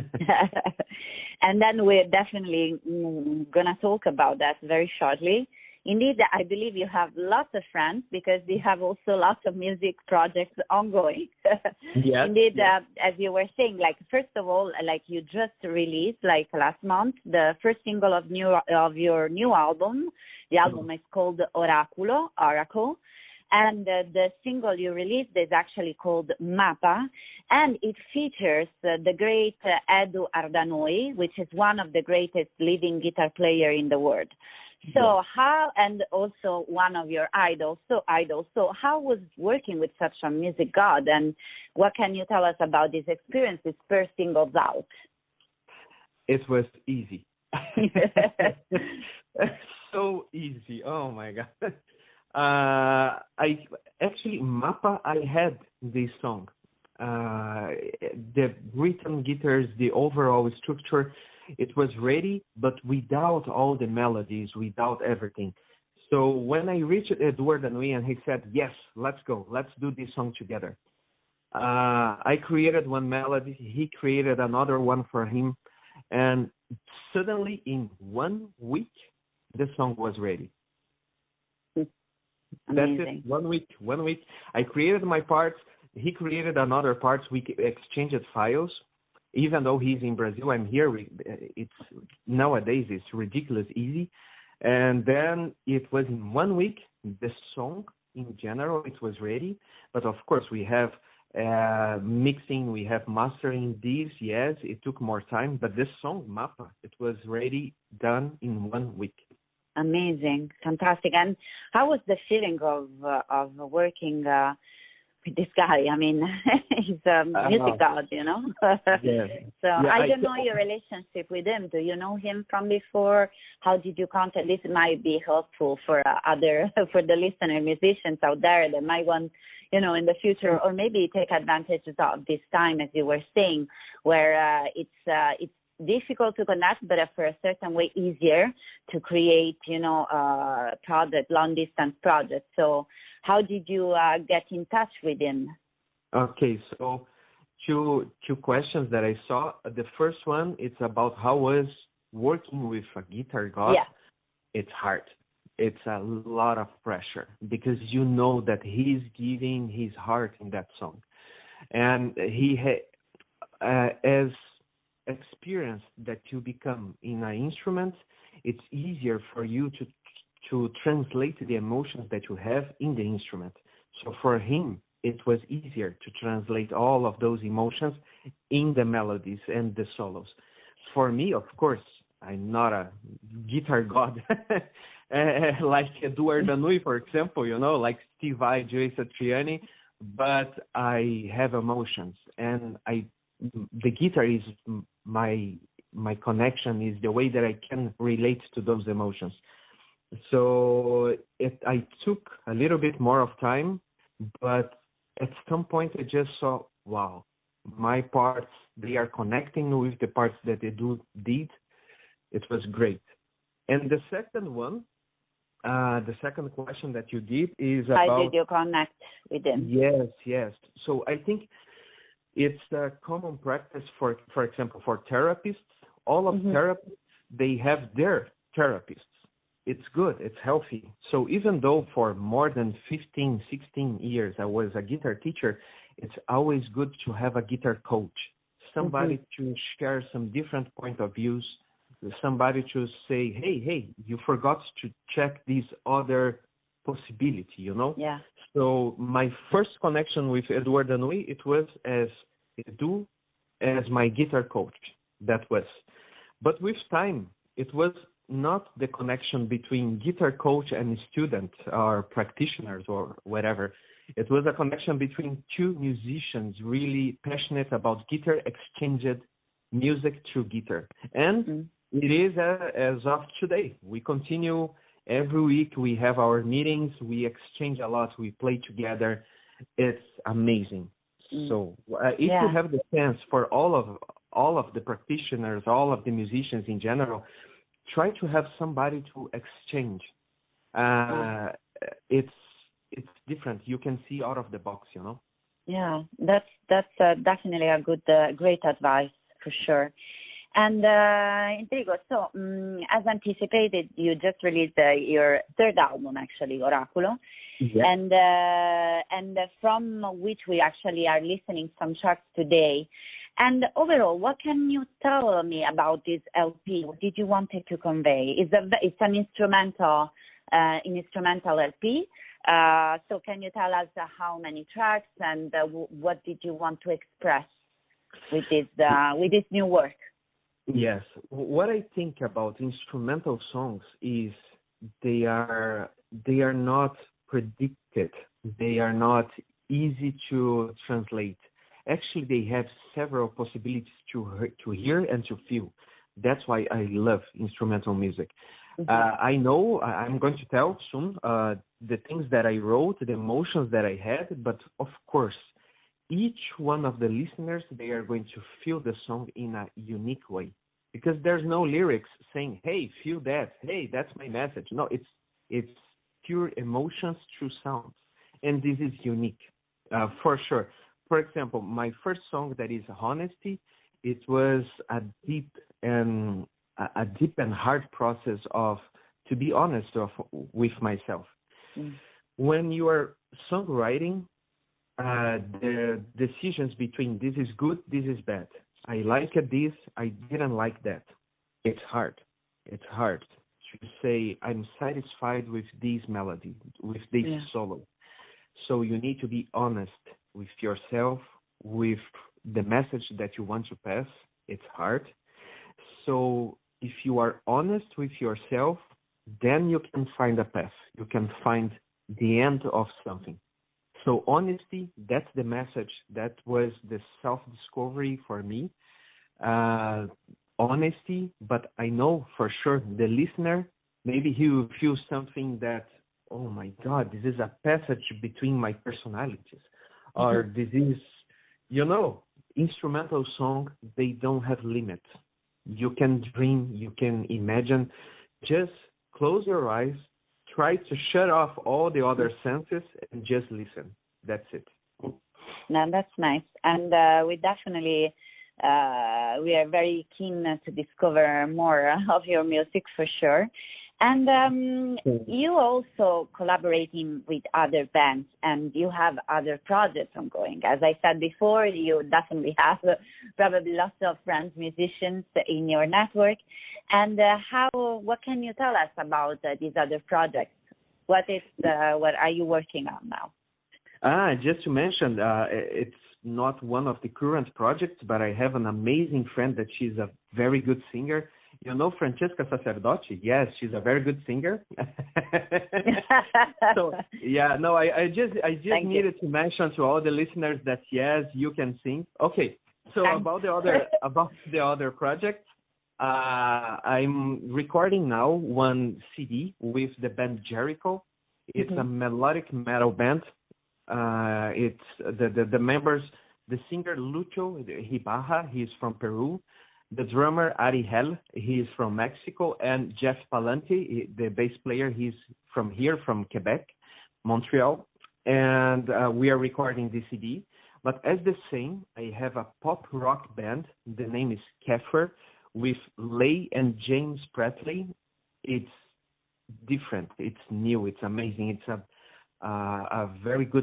And then we're definitely mm, gonna talk about that very shortly. Indeed, I believe you have lots of friends because you have also lots of music projects ongoing. Yes, Indeed, yes. Uh, as you were saying, like first of all, like you just released like last month the first single of new of your new album. The album is called Oraculo, Oracle. And uh, the single you released is actually called Mapa, and it features uh, the great uh, Edu Ardanoi, which is one of the greatest living guitar player in the world. So Yeah. how, and also one of your idols, so idols. So how was working with such a music god, and what can you tell us about this experience, this first singles out? It was easy. So easy. Oh my God. Uh, I actually Mapa. I had this song. Uh, the rhythm guitars, the overall structure, it was ready, but without all the melodies, without everything. So when I reached Eduardo Anui and he said, "Yes, let's go. Let's do this song together." Uh, I created one melody. He created another one for him, and suddenly in one week, the song was ready. Amazing. That's it. One week. One week. I created my parts. He created another parts. We exchanged files. Even though he's in Brazil, I'm here. We, it's nowadays it's ridiculous easy. And then it was in one week. The song in general it was ready. But of course we have uh, mixing. We have mastering these. Yes, it took more time. But this song Mapa, it was ready, done in one week. Amazing, fantastic. And how was the feeling of uh, of working uh, with this guy? I mean, he's a music god, you know. Yeah. So Yeah, I I don't th- know your relationship with him. Do you know him from before? How did you contact? This might be helpful for uh, other for the listener musicians out there that might want, you know, in the future, or maybe take advantage of this time, as you were saying, where uh, it's uh, it's difficult to connect, but for a certain way easier to create, you know, uh, project, long distance projects. So how did you uh, get in touch with him? Okay, so two two questions that I saw. The first one, it's about how was working with a guitar god. Yeah. It's hard. It's a lot of pressure because you know that he's giving his heart in that song, and he ha- uh, as experienced that you become in an instrument, it's easier for you to to translate the emotions that you have in the instrument. So for him, it was easier to translate all of those emotions in the melodies and the solos. For me, of course, I'm not a guitar god like Eduardo Nui, for example, you know, like Steve Vai, Joe Satriani, but I have emotions, and I the guitar is my my connection, is the way that I can relate to those emotions. So it, I took a little bit more of time, but at some point I just saw, wow, my parts, they are connecting with the parts that they do did. It was great. And the second one, uh, the second question that you did is about... How did you connect with them? Yes, yes. So I think it's a common practice, for for example, for therapists. All of mm-hmm. therapists, they have their therapists. It's good, it's healthy. So even though for more than fifteen, sixteen years I was a guitar teacher, it's always good to have a guitar coach, somebody mm-hmm. to share some different point of views, somebody to say, hey, hey, you forgot to check this other possibility, you know? Yeah. So my first connection with Eduardo Nui, it was as Edu, as my guitar coach, that was. But with time, it was not the connection between guitar coach and student or practitioners or whatever. It was a connection between two musicians really passionate about guitar, exchanged music through guitar. And mm-hmm. it is uh, as of today. We continue every week. We have our meetings. We exchange a lot. We play together. It's amazing. Mm-hmm. So uh, if yeah. you have the chance for all of all of the practitioners, all of the musicians in general, try to have somebody to exchange. Uh, it's it's different. You can see out of the box, you know. Yeah, that's that's uh, definitely a good, uh, great advice for sure. And uh, Enrico, so um, as anticipated, you just released uh, your third album, actually, Oraculo, yeah. and uh, and from which we actually are listening some tracks today. And overall, what can you tell me about this L P? What did you want it to convey? It's, a, it's an instrumental, uh, an instrumental L P. Uh, so can you tell us uh, how many tracks and uh, w- what did you want to express with this uh, with this new work? Yes, what I think about instrumental songs is they are they are not predicted. They are not easy to translate. Actually, they have several possibilities to to hear and to feel. That's why I love instrumental music. Mm-hmm. Uh, I know I'm going to tell soon uh, the things that I wrote, the emotions that I had, but of course, each one of the listeners, they are going to feel the song in a unique way, because there's no lyrics saying, hey, feel that, hey, that's my message. No, it's it's pure emotions through sounds, and this is unique uh, for sure. For example, my first song, that is Honesty, it was a deep and a deep and hard process of to be honest of, with myself. Mm. When you are songwriting, uh, the decisions between this is good, this is bad. I like this, I didn't like that. It's hard. It's hard to say I'm satisfied with this melody, with this yeah. solo. So you need to be honest with yourself, with the message that you want to pass. It's hard. So if you are honest with yourself, then you can find a path. You can find the end of something. So honesty, that's the message. That was the self-discovery for me. Uh, honesty, but I know for sure the listener, maybe he will feel something that, oh my God, this is a passage between my personalities. Mm-hmm. Or this is, you know, instrumental song, they don't have limits. You can dream, you can imagine. Just close your eyes, try to shut off all the other senses and just listen. That's it. No, that's nice. And uh, we definitely, uh, we are very keen to discover more of your music for sure. And um, you also collaborating with other bands, and you have other projects ongoing. As I said before, you definitely have uh, probably lots of friends, musicians in your network. And uh, how? What can you tell us about uh, these other projects? What is uh, what are you working on now? Ah, just to mention, uh, it's not one of the current projects, but I have an amazing friend that she's a very good singer. You know Francesca Sacerdote? Yes, she's a very good singer. So yeah, no, I, I just I just Thank needed you. to mention to all the listeners that yes, you can sing. Okay, so Thanks. about the other about the other project, uh, I'm recording now one C D with the band Jericho. It's mm-hmm. a melodic metal band. Uh, it's the, the the members, the singer Lucho Hibaja, he's from Peru. The drummer Ari Hell, he is from Mexico, and Jeff Palante, the bass player, he's from here, from Quebec, Montreal, and uh, we are recording the C D. But as the same, I have a pop rock band. The name is Kefir, with Lay and James Pratley. It's different. It's new. It's amazing. It's a uh, a very good